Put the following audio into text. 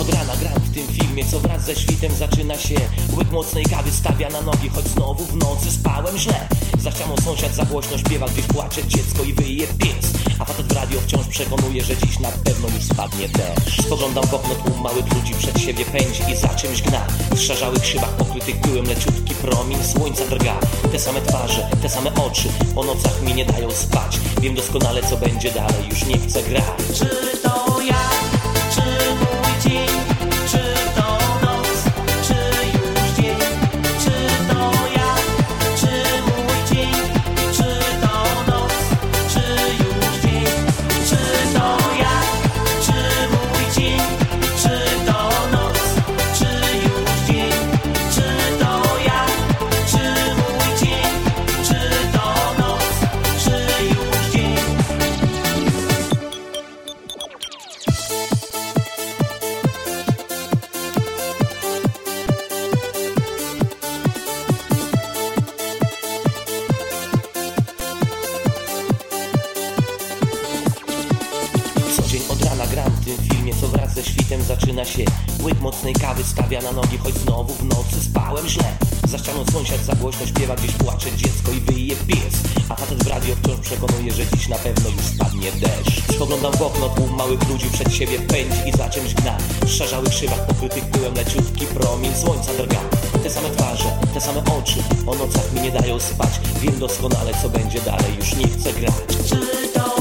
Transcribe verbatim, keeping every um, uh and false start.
od rana gram w tym filmie, co wraz ze świtem zaczyna się. Łyk mocnej kawy stawia na nogi, choć znowu w nocy spałem źle. Za ścianą sąsiad za głośno śpiewa, gdzieś płacze dziecko i wyje pies. A facet w radio wciąż przekonuje, że dziś na pewno już spadnie deszcz. Spoglądam w okno, tłum małych ludzi przed siebie pędzi i za czymś gna. W szarzałych szybach pokrytych pyłem leciutki promień słońca drga. Te same twarze, te same oczy, po nocach mi nie dają spać. Wiem doskonale, co będzie dalej, już nie chcę grać. Czy to ja, czy mój dzień, czy to noc, czy już dzień? Czy to ja, czy mój dzień, czy to noc, czy już dzień? Czy to ja, czy mój dzień, czy to noc, czy już dzień? Czy to ja, czy mój dzień, czy to noc, czy już dzień? Co dzień od rana gram w tym filmie, co wraz ze świtem zaczyna się. Łyk mocnej kawy stawia na nogi, choć znowu w nocy spałem źle. Za ścianą sąsiad za głośno śpiewa, gdzieś płacze dziecko i wyje pies. A facet w radio wciąż przekonuje, że dziś na pewno już spadnie deszcz. Spoglądam w okno, tłum małych ludzi przed siebie pędzi i za czymś gna. W szarzałych szybach pokrytych pyłem leciutki promień słońca drga. Te same twarze, te same oczy, po nocach mi nie dają spać. Wiem doskonale, co będzie dalej, już nie chcę grać. Czy to